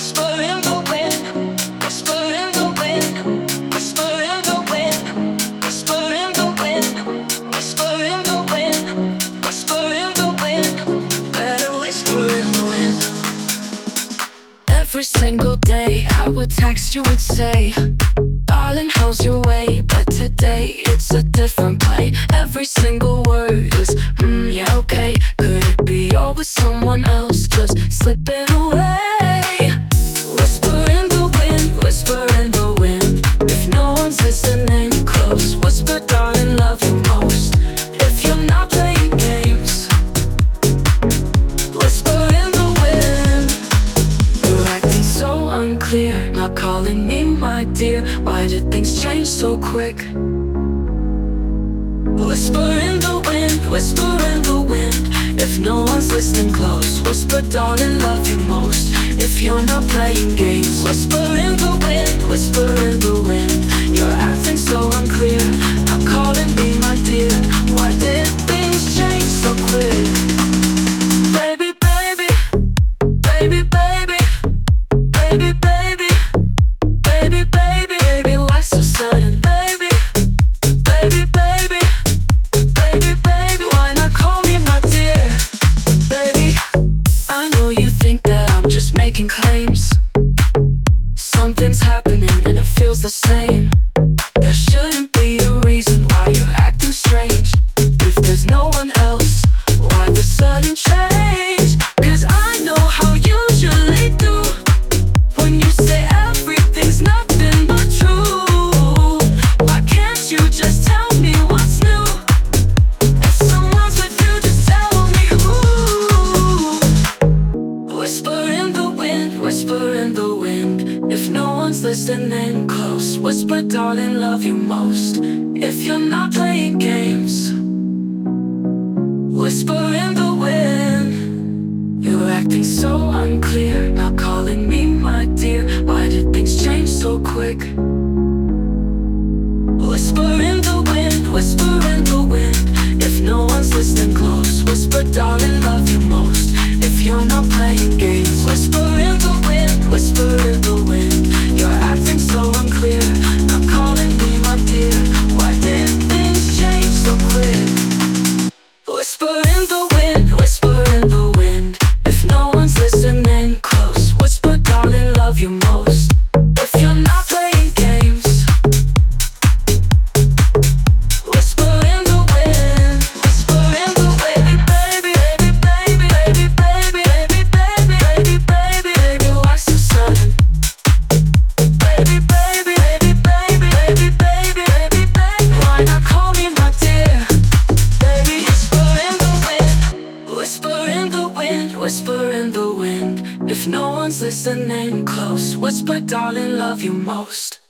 whisper in the wind, whisper in the wind, whisper in the wind, whisper in the wind, whisper in the wind, whisper in the wind. Better whisper in the wind. Every single day I would text you and say, darling, how's your way? But today it's a different play. Every single word is, yeah, okay. Could it be you're with someone else, just slipping away? Whisper in the wind, whisper in the wind. If no one's listening close, whisper, darling, love you most. If you're not playing games, whisper in the wind. You're acting so unclear, not calling me my dear. Why did things change so quick? Whisper in the wind, whisper in the wind. If no one's listening close, whisper, darling, love you most. If you're not playing games, whisper in the wind, whisper in the wind. You're acting so unclear, not calling me my dear. Why did things change so quick? Baby, baby, baby, baby, baby, baby, baby, baby, baby, why so sudden? Baby, baby, baby, baby, baby, why not call me my dear? Baby, I know you think that I'm just making claims. Something's happening and it feels the same. There shouldn't be a reason why you're acting strange. If there's no one else, why the sudden change? 'Cause I know how you usually do when you say everything's nothing but true. Why can't you just tell me what's new? If someone's with you, just tell me who. Whisper in the wind, whisper in the wind. If no one's listening close, whisper, darling, love you most. If you're not playing games, whisper in the wind. You're acting so unclear, not calling me my dear. Why did things change so quick? Whisper in the wind, whisper in the wind. If no one's listening close, whisper, darling, love you most. If you're not playing games, whisper in the wind, whisper in the wind. You're acting so unclear, not calling me my dear. Why did things change so quick? Whisper in the wind, whisper in the wind. If no one's listening close, whisper, darling, love you most. If you're not playing games, whisper in the wind, whisper in the wind. Baby, baby, baby, baby, baby, baby, baby, baby, baby, baby, why so sudden? Baby, baby, baby, baby, baby, baby, baby, baby, why not call me my dear? Baby, whisper in the wind, whisper in the wind, whisper in the wind. If no one's listening close, whisper, darling, love you most.